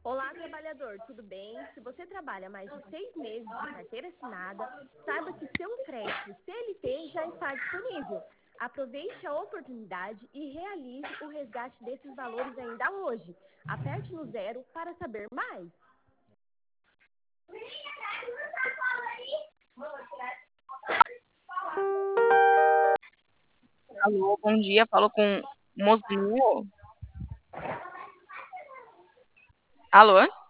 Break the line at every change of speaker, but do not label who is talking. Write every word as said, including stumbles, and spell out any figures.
Olá, trabalhador, tudo bem? Se você trabalha mais de seis meses de carteira assinada, saiba que seu crédito C L T já está disponível. Aproveite a oportunidade e realize o resgate desses valores ainda hoje. Aperte no zero para saber mais.
Alô, bom dia. Falo com o Mosnil. Alô?